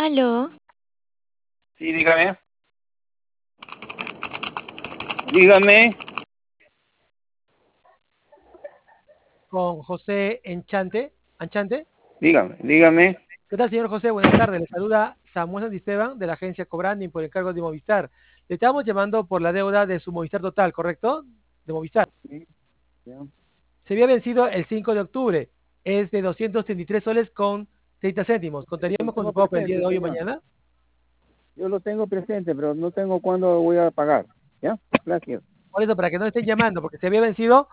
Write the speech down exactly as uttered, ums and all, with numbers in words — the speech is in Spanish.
Aló, Sí, dígame. Dígame. Con José Enchante. Anchante. Dígame, dígame. ¿Qué tal, señor José? Buenas tardes. Le saluda Samuel Santisteban de la agencia Cobranding por encargo de Movistar. Le estamos llamando por la deuda de su Movistar Total, ¿correcto? De Movistar. Sí, ya. Se había vencido el cinco de octubre. Es de doscientos treinta y tres soles con treinta céntimos. Lo ¿Contaríamos con su tengo pago para el día de presente, hoy o señor. mañana? Yo lo tengo presente, pero no tengo cuándo voy a pagar. ¿Ya? Gracias. Por eso, para que no estén llamando, porque se había vencido